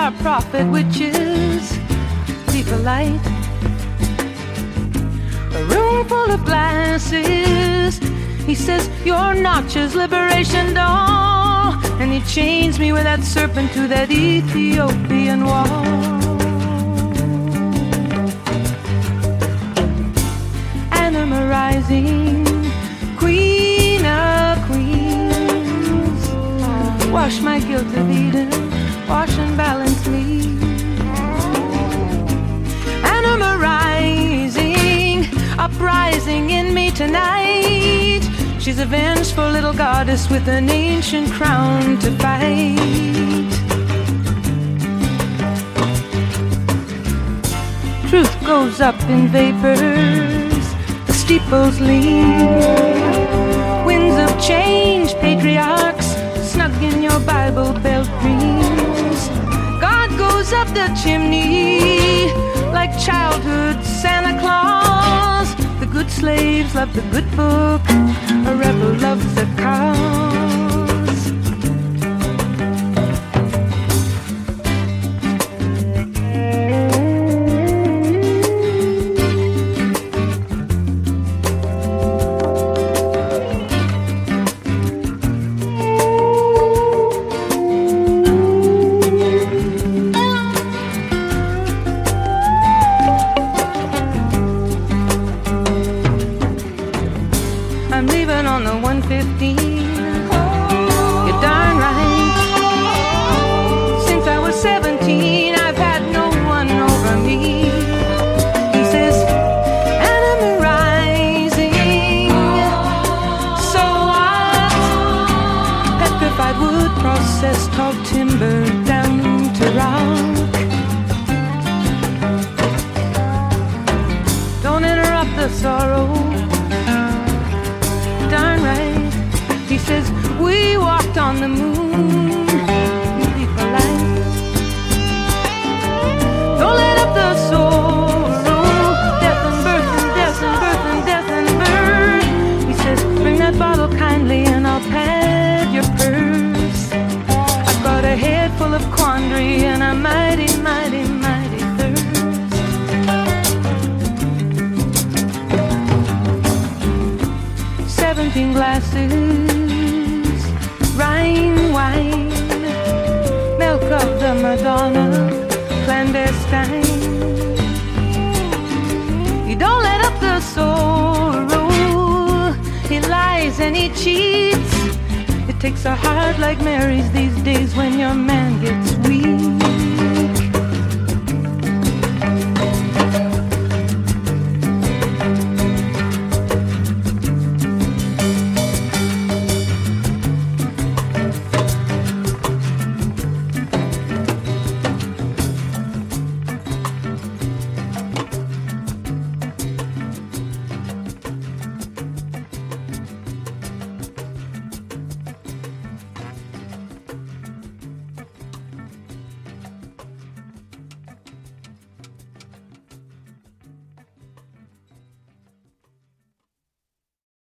our prophet, which is deeper light. A room full of glasses. He says, you're Notch's liberation doll. And he chains me with that serpent to that Ethiopian wall. And I'm a rising queen of queens. Wash my guilt of Eden, wash and balance me. And I'm a rising, uprising in me tonight. She's a vengeful little goddess with an ancient crown to fight. Truth goes up in vapors, the steeples lean. Winds of change, patriarchs, snug in your Bible belt dreams. God goes up the chimney like childhood Santa Claus. The good slaves love the good book, a rebel loves the cause. I'm leaving on the 115. You're darn right. Since I was 17, I've had no one over me. He says, and I'm rising. So what? Petrified wood, processed tall timber down to rock. Don't interrupt the sorrow. Darn right. He says, we walked on the moon. Deeper light. Don't let up the sorrow. Death and birth and death and birth and death and birth. He says, bring that bottle kindly and I'll pad your purse. I've got a head full of quandary and a mighty, mighty, mighty thirst. 17 glasses, Rhine wine, milk of the Madonna, clandestine. You don't let up the sorrow. He lies and he cheats. It takes a heart like Mary's these days when your man gets weak.